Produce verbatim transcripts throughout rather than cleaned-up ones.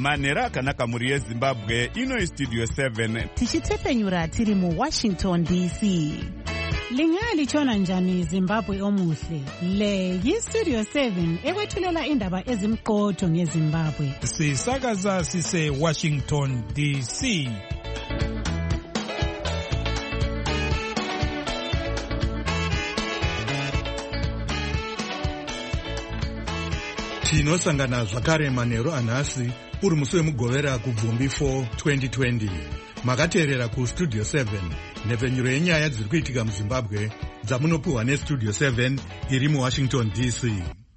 manhero akanaka mhuri yezimbabwe. Ino Studio seven tichitepfenyura tiri muWashington D C. Lingalitshona njani Zimbabwe omuhle? Le yiStudio seven ekwethulela indaba ezimqotho ngeZimbabwe. Sisakaza sise Washington D C. Tinosangana zvakare manheru anhasi uri musi wemugovera kubvumbi four twenty twenty. Makateerera kuStudio seven, nhepfenyuro yenyaya dziri kuitika muZimbabwe dzamunopiwa neStudio seven iri muWashington D C.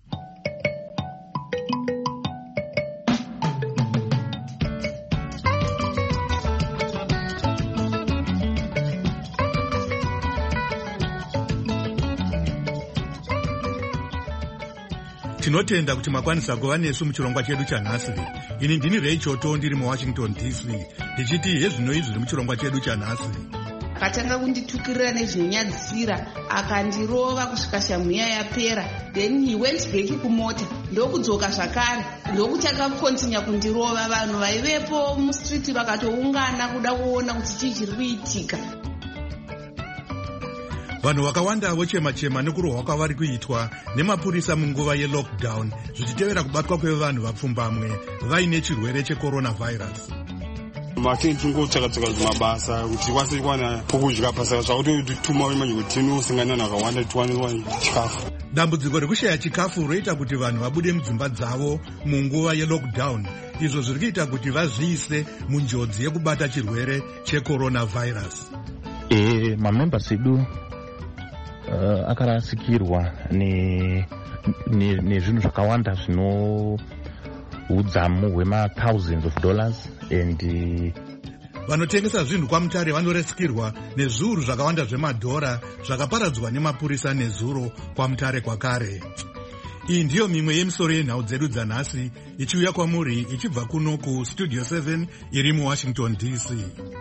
Tinotenda kuti makwanisa kuva nesu muchirongwa chedu chanhasi. Ini ndini Rachel To ndiri muWashington D C. Ndichiti hezvinoi zviri muchirongwa chedu chanhasi. Akatanga kunditukirira nezvinonyadzisira akandirova kusvika shamhuya yapera. Then he went back kumota ndokudzoka zvakare ndokuti akakontinya kundirova. Vanhu vaivepo mustreet vakatoungana kuda kuona kuti chii chiri kuitika. Vanhu vakawanda vochema-chema nekurohwa kwavari kuitwa nemapurisa munguva yelockdown zvichitevera kubatwa kwevanhu vapfumbamwe vaine chirwere checoronavirus. Matini tingotsvaka-tsvaka zvimabasa kuti tikwanise kuwana pokudya pasaka zvakutotuma manje kuti tinosangana nakawanda tiwane chikafu. Dambudziko rekushaya chikafu roita kuti vanhu vabude mudzimba dzavo munguva yelockdown, izvo zviri kuita kuti vazviise munjodzi yekubata chirwere checoronavirus. Eh, mamembers edu Uh, akarasikirwa nezvinhu ne, zvakawanda zvino udzamu hwema thousands of dollars and uh, vanotengesa zvinhu kwamutare vanorasikirwa nezviuru zvakawanda zvemadhora zvakaparadzwa nemapurisa nezuro kwamutare kwakare. Iyi ndiyo mimwe yemisoro yenhau dzedu dzanhasi ichiuya kwamuri ichibva kuno kuStudio seven iri muWashington D C.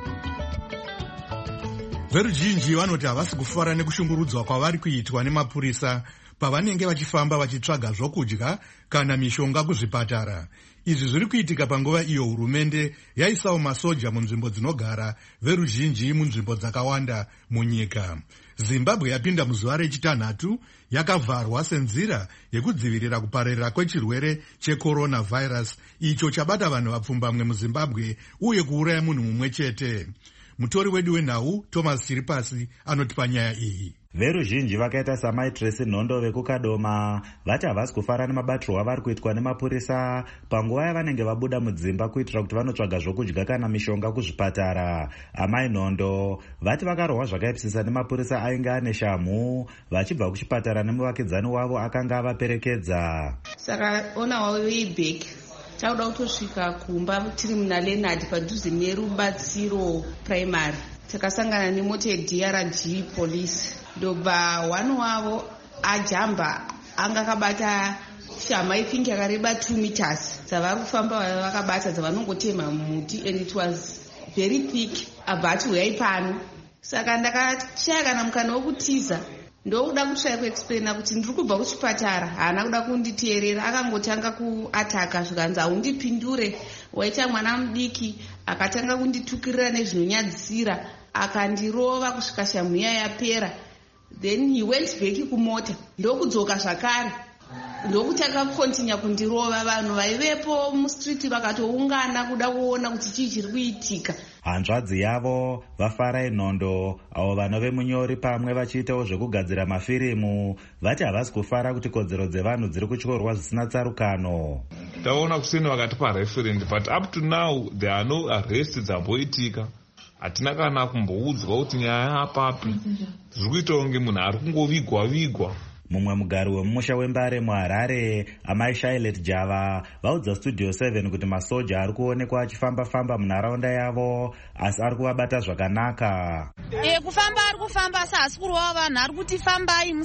Veruzhinji vanoti havasi kufara nekushungurudzwa kwavari kuitwa nemapurisa pavanenge vachifamba vachitsvaga zvokudya kana mishonga kuzvipatara. Izvi zviri kuitika panguva iyo hurumende yaisawo masoja munzvimbo dzinogara veruzhinji munzvimbo dzakawanda munyika. Zimbabwe yapinda muzuva rechitanhatu yakavharwa senzira yekudzivirira kupararira kwechirwere checoronavirus icho chabata vanhu vapfumbamwe muZimbabwe uye kuuraya munhu mumwe chete. Mutori wedu wenhau Thomas Chiripasi anotipa nyaya iyi. Veruzhinji vakaita samaitresi Nhondo vekukadoma vati havasi kufara nemabatirwo avari kuitwa nemapurisa panguva yavanenge vabuda mudzimba kuitira kuti vanotsvaga zvokudya kana mishonga kuzvipatara. Amai Nhondo vati vakarohwa zvakaipisisa nemapurisa ainge ane shamhu vachibva kuchipatara nemuvakidzani wavo akanga avaperekedza. Saka ona way back tauda kutosvika kumba tiri muna Leonard padhuze nerubatsiro primary. Takasangana nemota yeD R G police. Ndobva wano wavo ajamba anga akabata shama ipingi yakareba two meters dzavari kufamba vakabata dzavanongotema muti and it was very thick abati uyai pano. Saka ndakashaya kana mukana wokutiza ndokuda kutsvaya kuexplaina kuti ndiri kubva kuchipatara. Haana kuda kunditeerera akangotanga kuataka zvikanzi haundipindure waita mwana mudiki. Akatanga kunditukirira nezvinonyadzisira akandirova kusvika shamhuya yapera. Then he went back kumota ndokudzoka zvakare ndokuti akakontinya kundirova. Vanhu vaivepo mustreet vakatoungana kuda kuona kuti chii chiri kuitika. Hanzvadzi yavo vaFarai Nhondo avo vanove munyori pamwe vachiitawo zvekugadzira mafirimu vati havasi kufara kuti kodzero dzevanhu dziri kutyorwa zvisina tsarukano. Taona kuseni vakatipa referend but up to now there are no arrests dzamboitika. Hatina kana kumboudzwa kuti nyaya apapi. Zviri kuita kunge munhu ari kungovigwa vigwa. Mumwe mugari wemumusha weMbare muHarare amai Shailet Java vaudza Studio seven kuti masoja ari kuonekwa achifamba-famba munharaunda yavo asi ari kuvabata zvakanaka. E, kufamba ari kufamba asi hasi kurova vanhu ari kuti fambai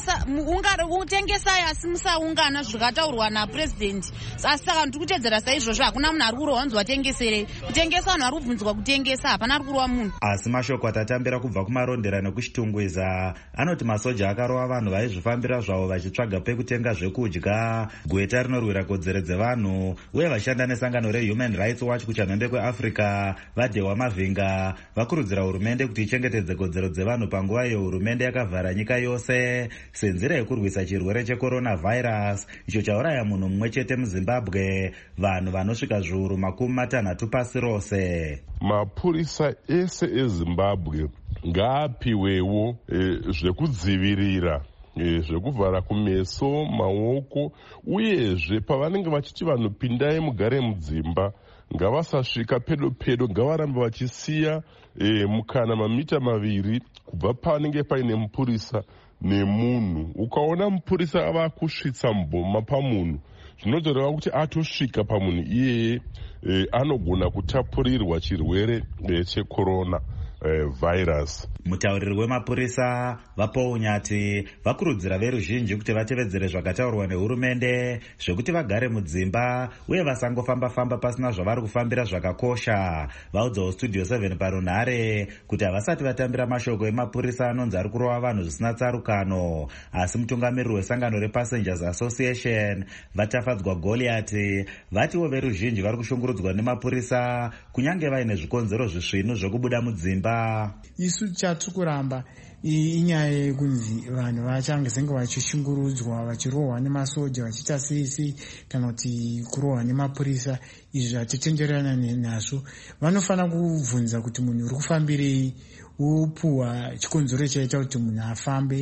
mutengesai asi musaungana zvikataurwa napurezidendi. Asi saka ndiri kutedzera saizvozvo hakuna munhu ari kurova wanzi watengesere. Kutengesa vanhu ari kubvunzwa kutengesa hapana ari kurova munhu. Asi mashoko atatambira kubva kumarondera nekuchitungwiza anoti masoja akarova vanhu vaizvifambira zvavo avo vachitsvaga pekutenga zvekudya. Gweta rinorwira kodzero dzevanhu uye vashanda nesangano reHuman Rights Watch kuchanhonde kweAfrica vaDhewa Mavhinga vakurudzira hurumende kuti ichengetedze kodzero dzevanhu panguva iyo hurumende yakavhara nyika yose senzira yekurwisa chirwere checoronavirus icho chauraya munhu mumwe chete muZimbabwe, vanhu vanosvika zviuru makumi matanhatu pasi rose. Mapurisa ese eZimbabwe ngaapiwewo e, zvekudzivirira e, zvekuvhara kumeso, maoko, uyezve pavanenge vachiti vanhu pindai mugare mudzimba ngavasasvika pedo pedo, ngavarambe vachisiya e, mukana mamita maviri kubva panenge paine mupurisa nemunhu. Ukaona mupurisa ava kusvitsa mboma pamunhu, zvinotoreva kuti atosvika pamunhu iyeye e, anogona kutapurirwa chirwere e, checorona Uh, virus. Mutauriri wemapurisa Vapaul Nyati vakurudzira veruzhinji kuti vatevedzere zvakataurwa nehurumende zvekuti vagare mudzimba uye vasangofamba famba pasina zvavari kufambira zvakakosha. Vaudzawo Studio seven parunhare kuti havasati vatambira mashoko emapurisa anonzi ari kurova vanhu zvisina tsarukano, asi mutungamiriri wesangano rePassengers Association Vatafadzwa Goliati vatiwo veruzhinji vari kushungurudzwa nemapurisa kunyange vaine zvikonzero zvisvinu zvekubuda mudzimba. Isu chatiri kuramba inyaya yekunzi vanhu vachangezenge vachishungurudzwa vachirohwa nemasoja vachiita seisi kana kuti kurohwa nemapurisa. Izvi hatitenderana nazvo. Vanofanira kubvunza kuti munhu uri kufambirei, upuhwa chikonzero chaita kuti munhu afambe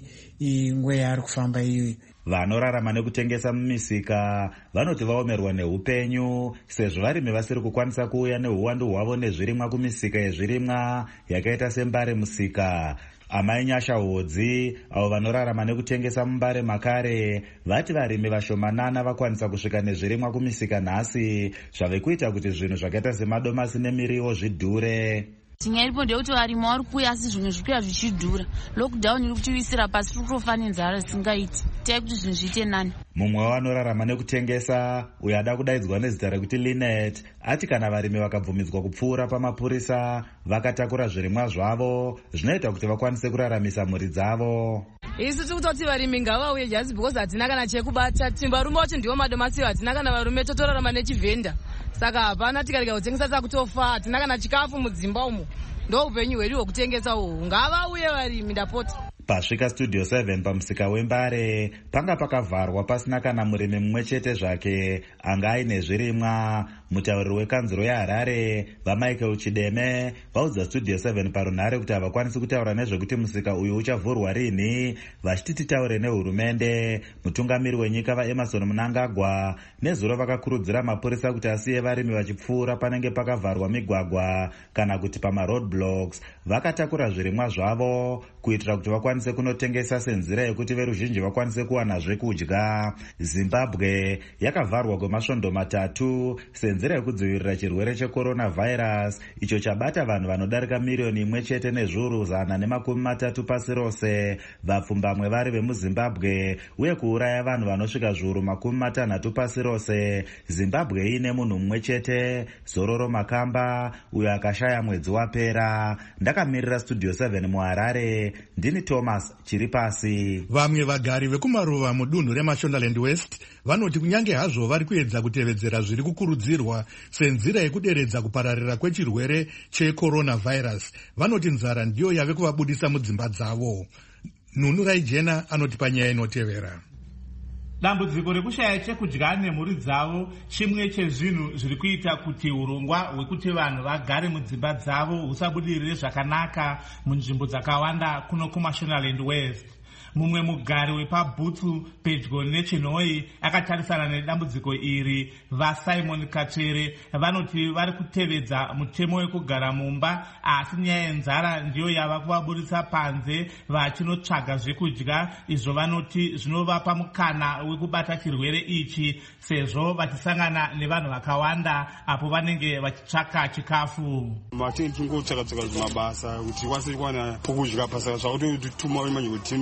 ingwe yaari kufamba iyoyo. Vanorarama nekutengesa mumisika vanoti vaomerwa neupenyu sezvo varimi vasiri kukwanisa kuuya neuwandu hwavo nezvirimwa kumisika yezvirimwa yakaita sembare musika. Amai Nyasha Hodzi avo vanorarama nekutengesa mumbare makare vati varimi vashomanana vakwanisa kusvika nezvirimwa kumisika nhasi zvave kuita kuti zvinhu zvakaita semadomasi nemiriwo zvidhure. Tinyaya iripo ndeyekuti varimi vari kuuya asi zvimwe zvikuya zvichidhura. Lockdown iri kutiwisira pasi, tiri kutofa nenzara isingaiti. Itai kuti zvinhu zviite nani. Mumwe wavanorarama nekutengesa uyo ada kudaidzwa nezita rekuti Linet ati kana varimi vakabvumidzwa kupfuura pamapurisa vakatakura zvirimwa zvavo zvinoita kuti vakwanise kuraramisa mhuri dzavo. Isu tiri kutoti varimi ngavauye just because hatina kana chekubata. Varume vacho ndivo madomasi, hatina kana varume, totorarama nechivhenda. Saka hapana tikarega kutengesa takutofa, hatina kana chikafu mudzimba umo. Ndo upenyu hwedu hwekutengesa uhwu. Ngavauye varimi ndapota. Pasvika Studio seven pamusika wembare panga pakavharwa pasina kana murimi mumwe chete zvake anga aine zvirimwa. Mutauriri wekanzuro yaHarare vaMichael Chideme vaudza Studio seven parunhare kuti havakwanisi kutaura nezvekuti musika uyu uchavhurwa rini, vachiti titaure nehurumende. Mutungamiri wenyika vaEmerson Mnangagwa nezuro vakakurudzira mapurisa kuti asiye varimi vachipfuura panenge pakavharwa migwagwa kana kuti pamaroadblocks, vakatakura zvirimwa zvavo kuitira kuti vakwanise kunotengesa senzira yekuti veruzhinji vakwanise kuwana zvekudya. Zimbabwe yakavharwa kwemasvondo matatu senzira yekudzivirira chirwere checoronavirus icho chabata vanhu vanodarika miriyoni imwe chete nezviuru zana nemakumi matatu pasi rose, vapfumbamwe vari vemuZimbabwe, uye kuuraya vanhu vanosvika zviuru makumi matanhatu pasi rose. Zimbabwe ine munhu mumwe chete, Zororo Makamba, uyo akashaya mwedzi wapera. Ndakamirira Studio seven muHarare, ndini Thomas Chiripasi. Vamwe vagari vekumaruva mudunhu reMashonaland West vanoti kunyange hazvo vari kuedza kutevedzera zviri kukurudzirwa senzira yekuderedza kupararira kwechirwere checoronavirus, vanoti nzara ndiyo yave kuvabudisa mudzimba dzavo. Nunu Raijena anoti panyaya inotevera. Dambudziko rekushaya chekudya nemhuri dzavo chimwe chezvinhu zviri kuita kuti urongwa hwekuti vanhu vagare mudzimba dzavo husabudirire zvakanaka munzvimbo dzakawanda kuno kuMashonaland West. Mumwe mugari wepabhutsu pedyo nechinhoi akatarisana nedambudziko iri, vaSimon Katere vanoti vari kutevedza mutemo wekugara mumba, asi nyaya yenzara ndiyo yava kuvaburisa panze vachinotsvaga zvekudya, izvo vanoti zvinovapa mukana wekubata chirwere ichi sezvo vachisangana nevanhu vakawanda apo vanenge vachitsvaka chikafu. Matini tingotsvaka-tsvaka zvimabasa kuti kwase kuwana pokudya pasaka zvakutotuma manje kuti tinosangana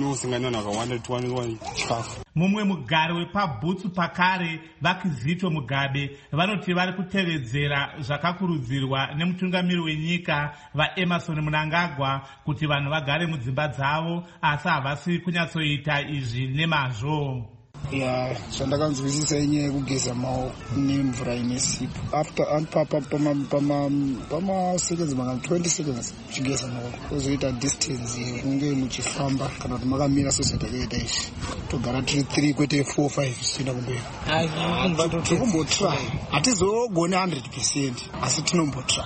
tisangana vakawanda tiwaniswa chikafu. Mumwe mugari wepabhutsu pakare vaKizito Mugabe vanoti vari kutevedzera zvakakurudzirwa nemutungamiri wenyika vaEmerson Mnangagwa kuti vanhu vagare mudzimba dzavo, asi havasi kunyatsoita izvi nemazvo. Ya zvandakanzwisisa inyaya yekugeza maoko nemvura ine sipo after pama-seconds maka twenty seconds uchigeza maoko ozoita distance kunge muchifamba kana kuti makamira sezvatakaita izvi togara tiri three kwete four five zvichienda kumberi. Tirikumbotsry hatizogone one hundred percent asi tinombotsry.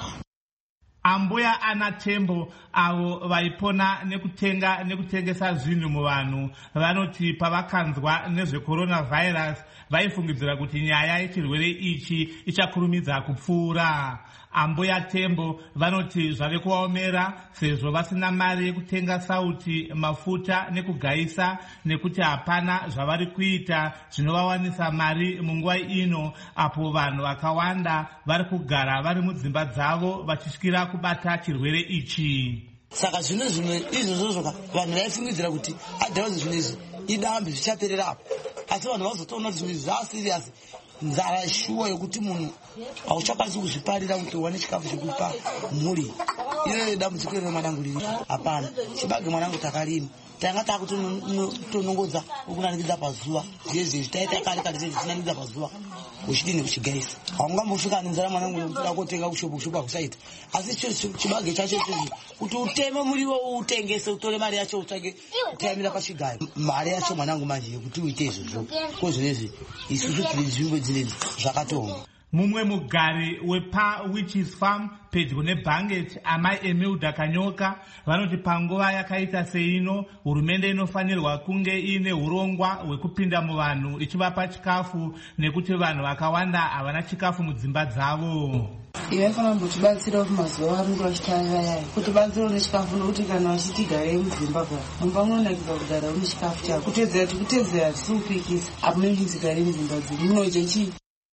Ambuya Ana Tembo avo vaipona nekutenga nekutengesa zvinhu muvanhu vanoti pavakanzwa nezvecoronavirus vaifungidzira kuti nyaya yechirwere ichi ichakurumidza kupfuura. Ambuya Tembo vanoti zvave kuvaomera sezvo vasina mari yekutenga sauti, mafuta nekugayisa, nekuti hapana zvavari kuita zvinovawanisa mari munguva ino apo vanhu vakawanda vari kugara vari mudzimba dzavo vachityira kubata chirwere ichi. Saka zvino zvimwe izvozvo vanhu vaifungidzira kuti adhauzi zvino izvi idambi zvichaperera apo, asi vanhu vazotoona kuti zvimwe zvasiriasi. Nzara shuwa yokuti munhu hauchakwanisi kuzviparira kuti uwane chikafu chekupa mhuri. Iro dambudziko rino mwanangu riri. Hapana, chibage mwanangu takarima. Tanga takutonongodza ukunanikidza pazuva. Zvezve zvitaita kare kare zvinananikidza pazuva. Uchidini kuchigaisa. Haungambosvika nenzara mwanangu nokuda kotenga kushopu kushopu akusaita. Asi chibage chacho ichocho kuti uteme muriwo utengese utore mari yacho utsvake kutaimira pachigayo. Mari yacho mwanangu manje yekuti uite izvozvo. Ko zvinezvi isusu tiri nzvimbo dzinedzi zvakatonga. Mumwe mugari wepa Witches Farm pedyo neBanget amai Emilda Kanyoka vanoti panguva yakaita seino hurumende inofanirwa kunge ine urongwa hwekupinda muvanhu ichivapa chikafu nekuti vanhu vakawanda havana chikafu mudzimba dzavo. Inofanira kutibatsira mazuva varinge vachitarira yayo kuti batsiro nechikafu nokuti kana vachitigarei mudzimba kwa mumba munonakidza kugara une chikafu chako kutedzera tikutedzera tisiupikisa apo mechizigarei mudzimba dzedu munoita chii.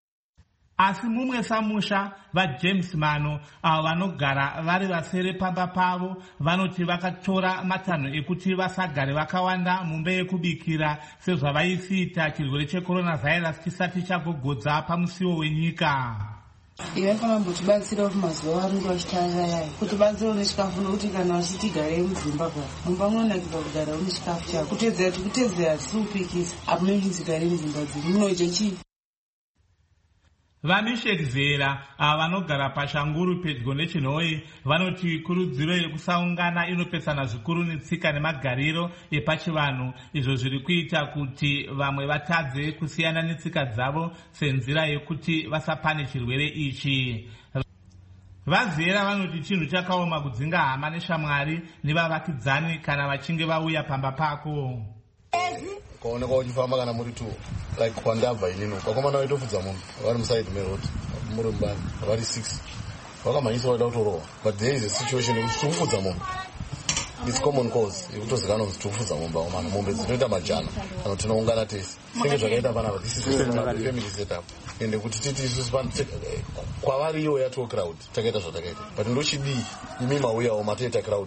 Asi mumwe samusha vaJames Mano avo vanogara vari vasere pamba pavo vanoti vakatora matanho ekuti vasagare vakawanda mumba yekubikira sezvavaisiita chirwere checoronavirus chisati chagogodza pamusiwo wenyika. Inofanira kutibatsira mazuva varinge vachitarira yayo kuti batsiro nechikafu nokuti kana vachitigarei mudzimba kwa mumba munonakidza kugara une chikafu chako kutedzera tikutedzera tisiupikisa apo mechizigarei mudzimba dzedu munoita chii. Vamishekzera ava vanogara paShanguru pedyo neChinhoyi vanoti kurudziro yekusaungana inopesana zvikuru netsika nemagariro epachivanhu, izvo zviri kuita kuti vamwe vatadze kusiyana netsika dzavo senzira yekuti vasapane chirwere ichi. Vazera vanoti chinhu chakaoma kudzinga hama neshamwari nevavakidzani kana vachinge vauya pamba pako. Kuoneka uchifamba kana muri tu like kwandabva inino kwakomana waitofudza munhu vari musaidi meroti muri mubani vari six vakamhanyisa vaida kutorohwa, but there is a situation yekuti tikufudza munhu. It's common cause yekutozikanwa kuti tikufudza mumba wamana mombe dzinoita majana kana tinoungana tese senge zvakaita panapa. This is family setup ende kuti titi isusu kwavari iwo yatoo crowd takaita zvatakaita, but ndochidii imi mauyawo matoita crowd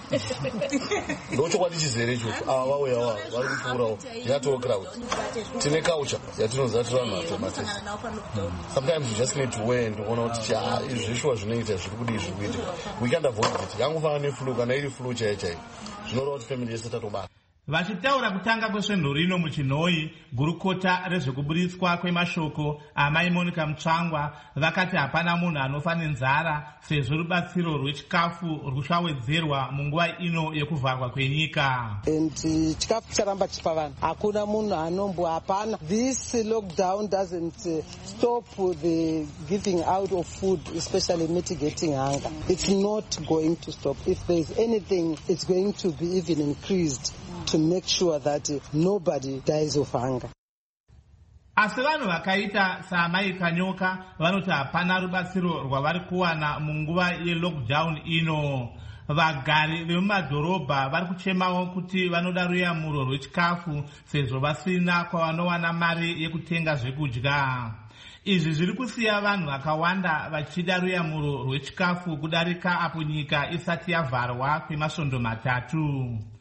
ndochokwadi chizere ichocho. Ava vauyawo vari kupfuurawo yatoo crowd. Tine culture yatinoziva tiri vanhu vatomatese. Sometimes you just need to weigh and kuona kuti izvi zveshuwa zvinoita zviri kudii zviri kuitika. We can't avoid it. Yangofanana neflu kana iri flu chaiyo chaiyo zvinoreva kuti family yese tatobata. Vachitaura kutanga kwesvondo rino muChinhoyi, gurukota rezvekuburitswa kwemashoko amai Monica Mutsvangwa vakati hapana munhu anofa nenzara sezvo rubatsiro rwechikafu ruchawedzerwa munguva ino yekuvharwa kwenyika. And chikafu charamba chipa vanhu, hakuna munhu anombo, hapana. This lockdown doesn't uh, stop the giving out of food, especially mitigating hunger. It's not going to stop. If there's anything, it's going to be even increased to make sure that uh, nobody dies of hunger. Asi vanhu vakaita saamai Kanyoka vanoti hapana rubatsiro rwavari kuwana munguva yelockdown ino. Vagari vemumadhorobha vari kuchemawo kuti vanoda ruyamuro rwechikafu sezvo vasina kwavanowana mari yekutenga zvekudya. Izvi zviri kusiya vanhu vakawanda vachida ruyamuro rwechikafu kudarika apo nyika isati yavharwa kwemasvondo matatu.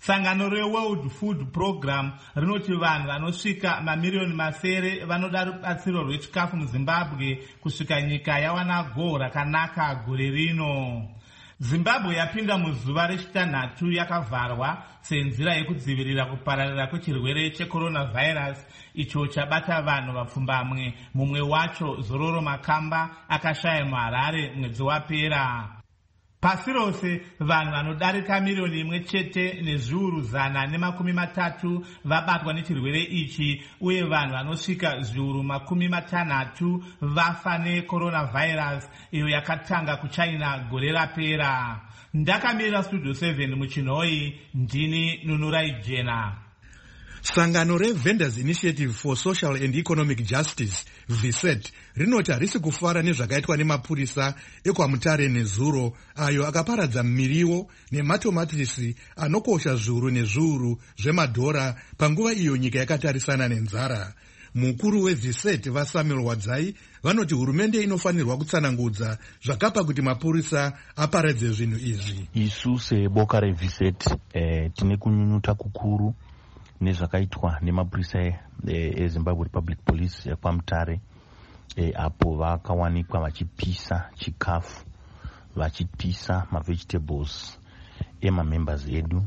Sangano reWorld Food Program rinoti vanhu vanosvika mamiriyoni masere vanoda rubatsiro rwechikafu muZimbabwe kusvika nyika yawana go rakanaka gore rino. Zimbabwe yapinda muzuva rechitanhatu yakavharwa senzira yekudzivirira kupararira kwechirwere checoronavirus icho chabata vanhu vapfumbamwe, mumwe wacho Zororo Makamba akashaya muHarare mwedzi wapera. Pasi rose vanhu vanodarika miriyoni imwe chete nezviuru zana nemakumi matatu vabatwa nechirwere ichi, uye vanhu vanosvika zviuru makumi matanhatu vafa necoronavirus iyo yakatanga kuChina gore rapera. Ndakamirira Studio seven muChinoi, ndini Nunurai Jena. Sangano reVendors Initiative for Social and Economic Justice, V S E T, rinoti harisi kufara nezvakaitwa nemapurisa ekwaMutare neZuro ayo akaparadza miriwo nematomatisi anokosha zviuru nezviuru zvemadhora panguva iyo nyika yakatarisana nenzara. Mukuru weV S E T vaSamuel Wadzai vanoti hurumende inofanirwa kutsanangudza zvakapa kuti mapurisa aparadze zvinhu izvi. Isu seboka reV S E T eh, tine kunyunyuta kukuru nezvakaitwa nemapurisa eZimbabwe Republic Police ekwaMutare e, apo vakawanikwa vachipisa chikafu, vachipisa mavegetables emamembers edu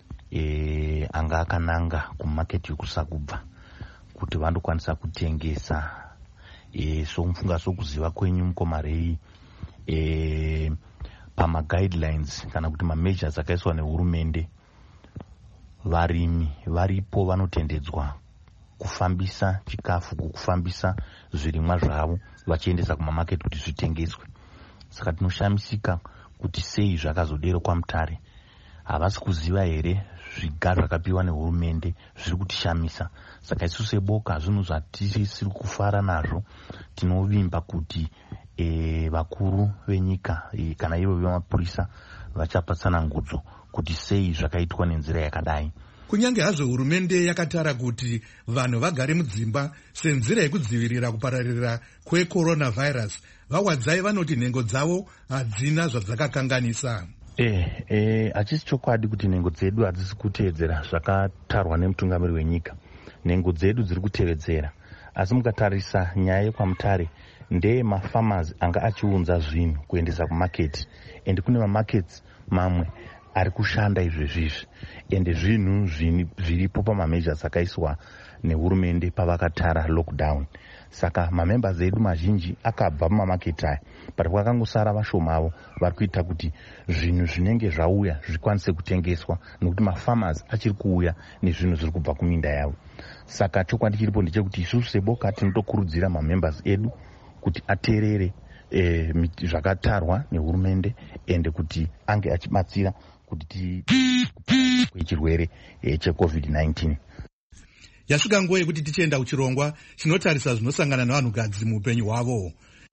e, anga akananga kumaketi yokusakubva kuti vandokwanisa kutengesa. E, so mufunga sokuziva kwenyu mukomarei e, pama guidelines kana kuti mameasures akaiswa nehurumende, varimi varipo vanotendedzwa kufambisa chikafu, kufambisa zvirimwa zvavo vachiendesa kumamaketi kuti zvitengeswe. Saka tinoshamisika kuti sei zvakazodero kwaMutare. Havasi kuziva here zvigaro zvakapiwa nehurumende zviri kutishamisa. Saka isu seboka zvinhu zvatisiri kufara nazvo, tinovimba kuti e, vakuru venyika e, kana ivo vemapurisa vachapa tsanangudzo kuti sei zvakaitwa nenzira yakadai. Kunyange hazvo hurumende yakatara kuti vanhu vagare mudzimba senzira yekudzivirira kupararira kwecoronavirus, vaWadzai vanoti nhengo dzavo hadzina zvadzakakanganisa. Eh, eh, hachisi chokwadi kuti nhengo dzedu hadzisi kuteedzera zvakatarwa nemutungamiri wenyika. Nhengo dzedu dziri kutevedzera, asi mukatarisa nyaya yekwaMutare ndeye mafarmers anga achiunza zvinhu kuendesa kumaketi, ende kune mamakets mamwe ari kushanda izvezvizvi, ende zvinhu zviripo pamameasures akaiswa nehurumende pavakatara lockdown. Saka mamembers edu mazhinji akabva mumamaketi aya, pari pakangosara vashoma avo vari kuita kuti zvinhu zvinenge zvauya zvikwanise kutengeswa, nokuti mafarmers achiri kuuya nezvinhu zviri kubva kuminda yavo. Saka chokwadi chiripo ndechekuti isusu seboka tinotokurudzira mamembers edu kuti ateerere e, zvakatarwa nehurumende, ende kuti ange achibatsira kuti kwechirwere e, checovid nineteen. Yasvika nguva yekuti tichienda kuchirongwa chinotarisa zvinosangana nevanhukadzi muupenyu hwavo.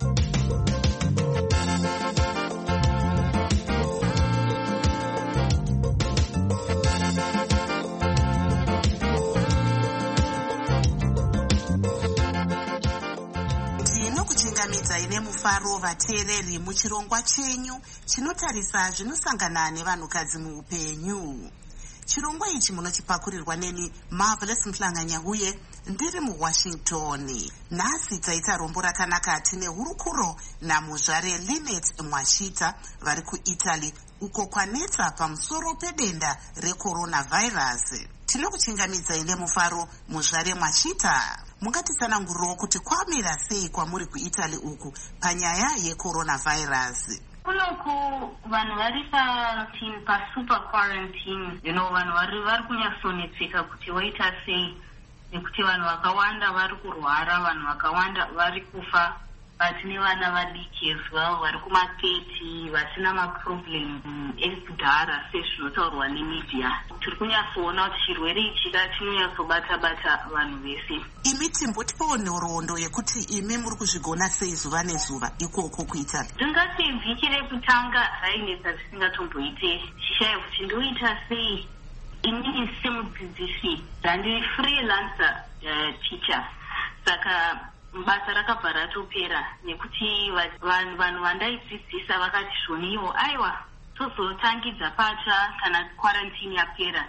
Ndinokuchingamidzai nemufaro vateereri muchirongwa chenyu chinotarisa zvinosangana nevanhukadzi muupenyu. Chirongwa ichi munochipakurirwa neni Marvelous Mhlanga-Nyahuye ndiri muWashington. Nhasi taita rombo rakanaka tine hurukuro namuzvare Linet Mwashita vari kuItaly uko kwanetsa pamusoro pedenda recoronavirus. Tinokuchingamidzai nemufaro muzvare Mwashita. Mungatitsanangurirewo kuti kwamira sei kwamuri kuItaly uku panyaya yecoronavirus. Kunoku vanhu vari pa pa super quarantine, you know, vanhu vari vari kunyatsonetseka kuti waita sei, nekuti vanhu vakawanda vari kurwara, vanhu vakawanda vari kufa, vatine vana vadiki as well vari kumathirty vasina maproblem ekudhara sezvinotaurwa nemedia. Tiri kunyatsoona kuti chirwere ichi chinonyatsobata-bata vanhu vese. Imi timbotipawo nhoroondo yekuti imi muri kuzvigona sei zuva nezuva ikoko kuItaly? Ndingati vhiki rekutanga rainetsa zvisingatomboite, chishaya kuti ndoita sei. Inini semudzidzisi ndandiri freelancer uh, teacher, saka basa rakabva ratopera nekuti vanhu vandaidzidzisa vakati zvoniwo aiwa tozotangidza pacha kana quarantine yapera.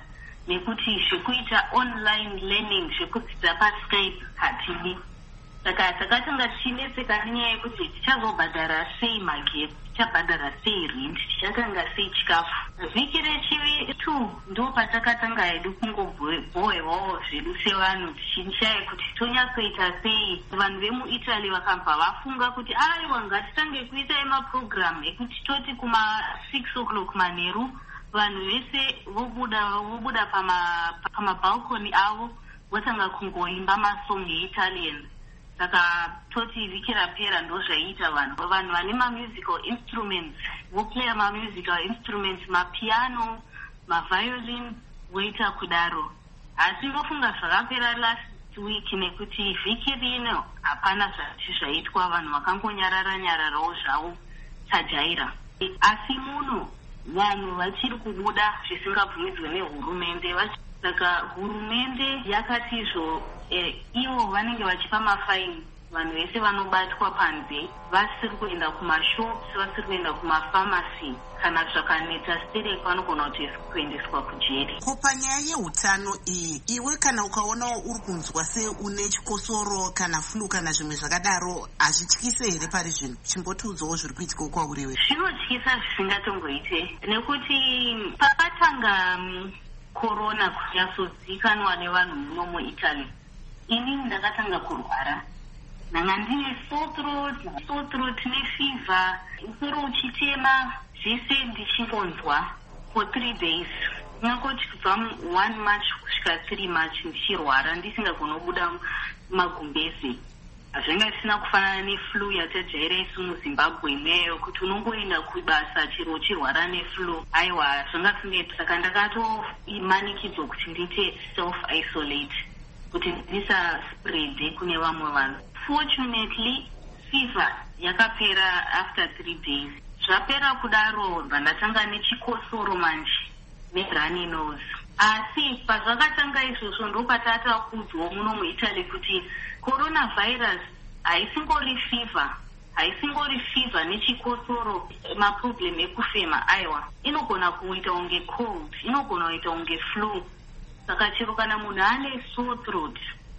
nekuti zvekuita online learning zvekudzidza paskype hatidi. Saka takatanga tichinetseka nenyaya yekuti tichazobhadhara sei magetsi, tichabhadhara sei rent, tichakanga sei chikafu. Vhiki rechivi two ndo patakatanga hedu kungobhohwewawo zvedu sevanhu tichinshaya kuti tonyatsoita sei. Vanhu vemuItaly vakabva vafunga kuti aiwa ngatitange kuita emaprogram ekuti toti kuma six o'clock manheru vanhu vese vobuda vobuda pama pamabalcony avo votanga kungoimba masong eItalian. Saka toti vhiki rapera ndo zvaiita vanhu vanhu vane mamusical instruments voplaya mamusical instruments, mapiano, maviolin voita kudaro. Asi ndofunga zvakapera last week nekuti vhiki rino hapana zvati zvaitwa, vanhu vakangonyarara nyararawo zvavo tajaira. Asi muno vanhu vachiri kubuda zvisingabvumidzwe nehurumende. Saka hurumende yakati izvo eh, ivo vanenge vachipa mafaini vanhu vese vanobatwa panze vasiri kuenda kumashops, vasiri kuenda kumafamasi, kana zvakaneta stereki vanogona kuti kuendeswa kujeri. Kupanyaya yeutano iyi, iwe kana ukaonawo uri kunzwa se une chikosoro kana flu kana zvimwe zvakadaro, hazvityise here pari zvino? Chimbotiudzawo zviri kuitika kwauriwe. Zvinotyisa zvisingatongoite nekuti pakatanga um, corona kunyatsozikanwa nevanhu muno muItaly, ini ndakatanga kurwara. Nanga ndine sore throat, sore throat nefever, musoro uchitema, zvese ndichingonzwa for three days. Ngakoti kubva one March kusvika three March ndichirwara ndisingagonobuda magumbeze. Zvanga zvisina kufanana neflu yatajaira isu muZimbabwe imweyo kuti unongoenda kubasa chero uchirwara neflu. Aiwa, zvanga zvisingaiti. Saka ndakatomanikidzwa kuti ndiite self isolate kuti ndisa spread kune vamwe vanhu. Fortunately, fever yakapera after three days. Zvapera kudaro ndatanga nechikosoro manje nerunny nose. Asi pazvakatanga izvozvo ndopatata kudzwa muno muItaly kuti coronavirus haisingori fever, haisingori fever nechikosoro, maproblem ekufema. Aiwa, inogona kuita unge cold, inogona kuita unge flu. Saka chero kana munhu ane sore throat,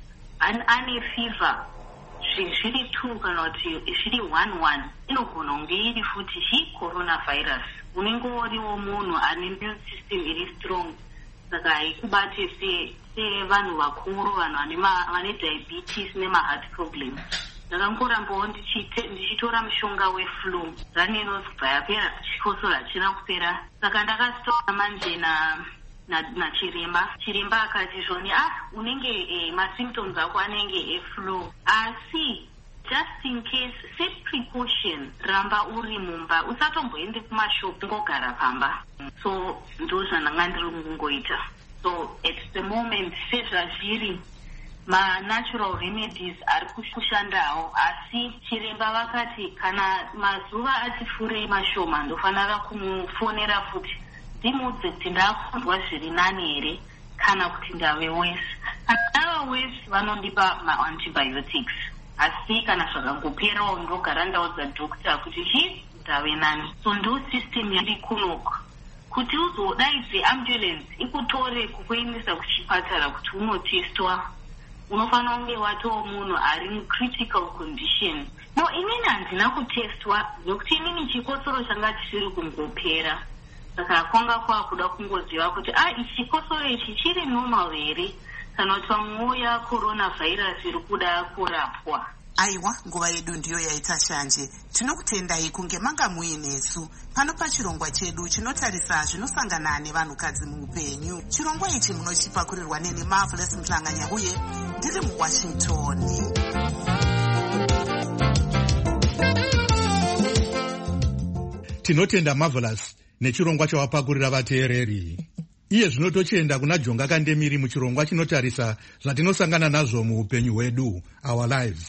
ane fever, zviri two kana kuti zviri one one, inogona kunge iri futi hi coronavirus. Unenge uriwo munhu ane immune system iri strong. Saka haikubate sevanhu vakuru, vanhu vane diabetes nemaheart problem. Ndakangorambawo ndichitora mushonga weflu, runny nose kubva yapera, chikosoro hachina kupera. Saka ndakastora manje na nachiremba. Chiremba akati zvoni, ah, unenge eh, masymptoms ako anenge eflu. Asi just in case, set precaution, ramba uri mumba, usatomboende kumashop, ngogara pamba. So ndo zvandanga ndiri kungoita. So at the moment sezvazviri ma natural remedies ari kushandawo, asi chiremba vakati kana mazuva atifurei mashoma ndofanira kumufonera futi ndimudze kuti ndakunzwa zviri nani here kana kuti ndave worse. Kana ndava worse vanondipa ma-antibiotics. Asi kana zvakangoperawo ndogara ndaudza dhokta kuti hi ndave nani. So ndo system yari kunoko kuti uzodaidze ambulance ikutore kukuendesa kuchipatara kuti unotestwa, unofanira kunge watowo munhu ari mucritical condition. No, inini handina kutestwa nokuti inini chikosoro changa chisiri kungopera. Saka kwanga kwakuda kungoziva kuti ah, ichi chikosoro ichi chiri normal here kana kuti pamwe ya coronavirus iri kuda kurapwa. Aiwa, nguva yedu ndiyo yaita shanje. Tinokutendai kunge manga muinesu pano pachirongwa chedu chinotarisa zvinosangana nevanhukadzi muupenyu. Chirongwa ichi munochipakurirwa neni Marvelous Mhlanganya uye ndiri muWashington. Tinotenda Marvelous nechirongwa chawapakurira vateereri. Iye zvino tochienda kuna Jonga Kandemiri muchirongwa chinotarisa zvatinosangana nazvo muupenyu hwedu, our lives.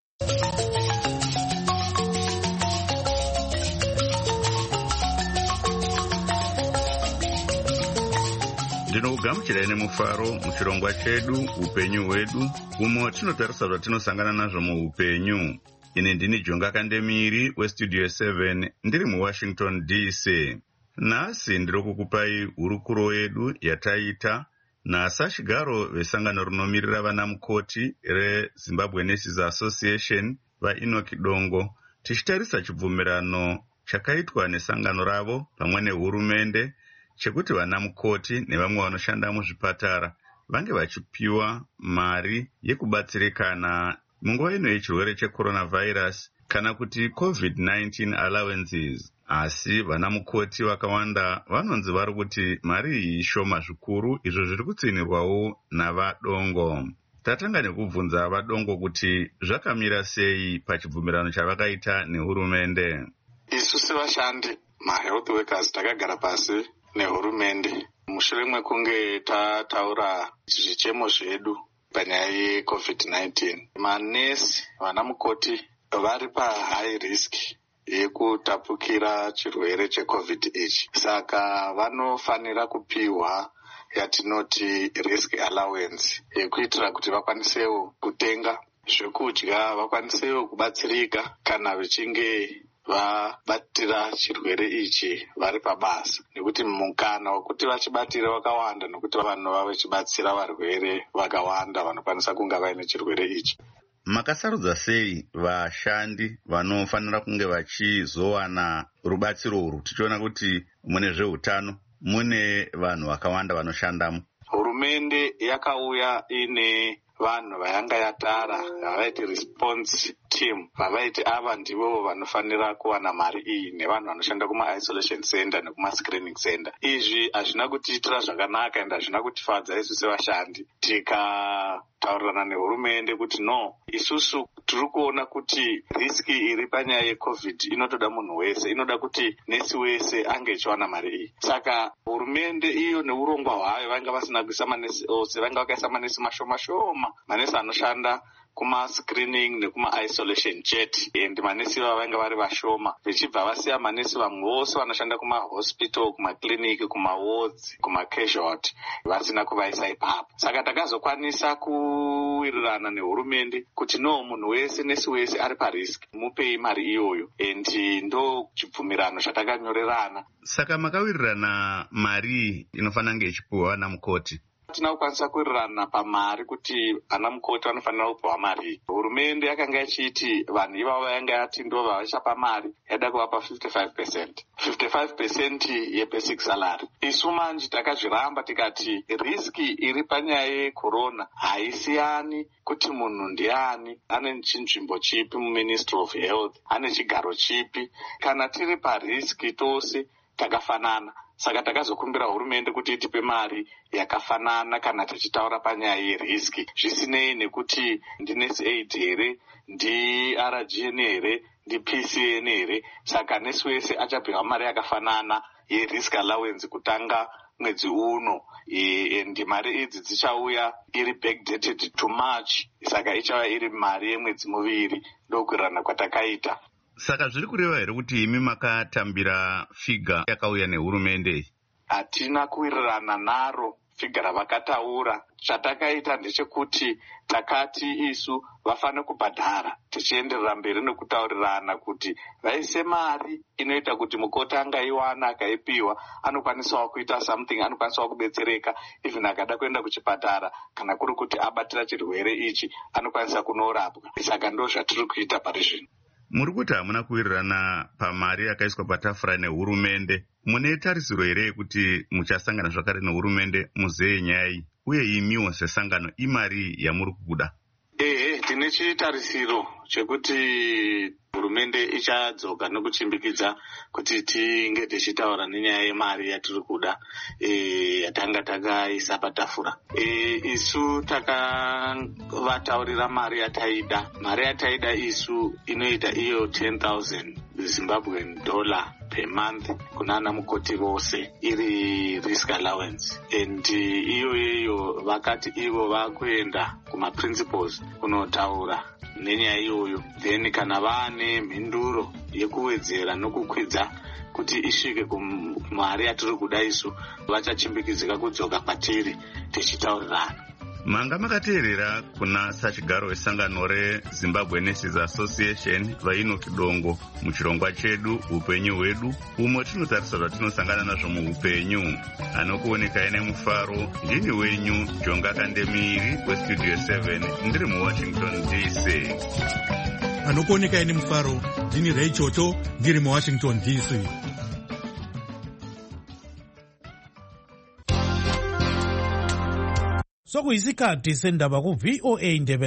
Ndinokugamuchirai nemufaro muchirongwa chedu upenyu hwedu, umo tinotarisa zvatinosangana nazvo muupenyu. Ini ndini Jonga Kandemiri westudio seven ndiri muWashington D C. Nhasi ndiri kukupai hurukuro yedu yataita nasachigaro vesangano rinomirira vana mukoti rezimbabwe nurses association vaenoki dongo tichitarisa chibvumirano chakaitwa nesangano ravo pamwe nehurumende chekuti vana mukoti nevamwe vanoshanda muzvipatara vange vachipiwa mari yekubatsirikana munguva ino yechirwere checoronavirus kana kuti covid nineteen allowances. Asi vana mukoti vakawanda vanonzi vari kuti mari iyi shoma zvikuru, izvo zviri kutsinirwawo navadongo. Tatanga nekubvunza vadongo kuti zvakamira sei pachibvumirano chavakaita nehurumende. Isu sevashandi mahealth workers takagara pasi nehurumende mushure mekunge tataura zvichemo zvedu panyaya yecovid nineteen. Manesi vana mukoti vari pahigh risk yekutapukira chirwere checovid ichi, saka vanofanira kupiwa yatinoti risk allowance yekuitira kuti vakwanisewo kutenga zvekudya, vakwanisewo kubatsirika kana vachinge vabatira chirwere ichi vari pabasa, nekuti mukana wekuti vachibatire wakawanda, nekuti vanhu vava vachibatsira varwere vakawanda vanokwanisa kunge vaine chirwere ichi. Makasarudza sei vashandi vanofanira kunge vachizowana rubatsiro urwu, tichiona kuti mune zveutano mune vanhu vakawanda vanoshandamo? Hurumende yakauya ine vanhu vayanga yatara vavaiti response team, vavaiti ava ndivo vanofanira kuwana mari iyi nevanhu vanoshanda kuma-isolation center nekuma-screening center. Izvi hazvina kutiitira zvakanaka ende hazvina kutifadza isu sevashandi. Tikataurirana nehurumende kuti no, isusu tiri kuona kuti riski iri panyaya yecovid inotoda munhu wese, inoda kuti nesi wese ange echiwana mari iyi. Saka hurumende iyo neurongwa hwayo vanga vasina kuisa manesi ose, vanga vakaisa manesi mashoma shoma, manesi anoshanda kuma-screening nekuma-isolation jet, and manesi vava vanga vari vashoma, vechibva vasiya manesi vamwe vose vanoshanda kuma-hospital, kuma-clinic, kuma-wards, kuma-casualty, vasina kuvaisa ipapo. Saka takazokwanisa kuwirirana nehurumende kuti no, munhu wese nesi wese ari parisk, mupei mari iyoyo, and ndo chibvumirano chatakanyorerana. Saka makawirirana mari inofanira kunge ichipiwa vana mukoti? Tina kukwanisa kuwirirana pamari kuti ana mukoti vanofanira kupiwa mari. Hurumende yakanga ichiti vanhu ivavo vayanga yati ndo vavachapa mari yada kuvapa fifty-five percent fifty-five percent yebasic salary. Isu manje takazviramba tikati riski iri panyaya yecorona haisiyani kuti munhu ndiani, ane chinzvimbo chipi muministry of health, ane chigaro chipi. Kana tiri pariski tose takafanana. Saka takazokumbira hurumende kuti itipe mari yakafanana kana tichitaura panyaya yeriski, zvisinei nekuti ndinesi aid here, ndi R G N here, ndi P C N here. Saka nesi wese achapiwa mari yakafanana yerisk allowance kutanga mwedzi uno, and mari idzi dzichauya iri backdated to March, saka ichauya iri mari yemwedzi muviri. Ndokuwirirana kwatakaita. Saka zviri kureva here kuti imi makatambira figa yakauya nehurumende? Hatina kuwirirana naro figa ravakataura. Chatakaita ndechekuti takati isu vafane kubhadhara, tichienderera mberi nekutaurirana kuti vaise mari inoita kuti mukoti angaiwana akaipiwa anokwanisawo kuita something, anokwanisawo kubetsereka even akada kuenda kuchipatara kana kuri kuti abatira chirwere ichi anokwanisa kunorapwa. Saka ndo zvatiri kuita pari zvino. Muri kuti hamuna kuwirirana pamari yakaiswa patafura nehurumende, mune tarisiro here yekuti muchasangana zvakare nehurumende muzeye nyaya iyi, uye imiwo sesangano imari yamuri kukuda? Ehe, tine chitarisiro chekuti hurumende ichadzoka nekuchimbikidza kuti tinge tichitaura nenyaya yemari yatiri kuda, e, yatanga takaisa patafura. E, isu takavataurira mari yataida. Mari yataida isu inoita iyo ten thousand Zimbabwean dollar per month kunana mukoti vose, iri risk allowance. And iyo iyo vakati ivo vakuenda kuma principals kunotaura nenyaya iyoyo, then kana vane mhinduro yekuwedzera nokukwidza kuti isvike kumari yatiri kuda isu, vachachimbikidzika kudzoka patiri tichitaurirana. manga makateerera kuna sachigaro wesangano rezimbabwe nurses association vainoki dongo muchirongwa chedu upenyu hwedu umo tinotarisa zvatinosangana nazvo muupenyu. Anokuonekai nemufaro ndini wenyu Jonga Kandemiri westudio seven ndiri muwashington D C. Anokuonekai nemufaro ndini Ray Choto ndiri muwashington D C. sokuyisikhathi sendaba ku V O A Ndebele.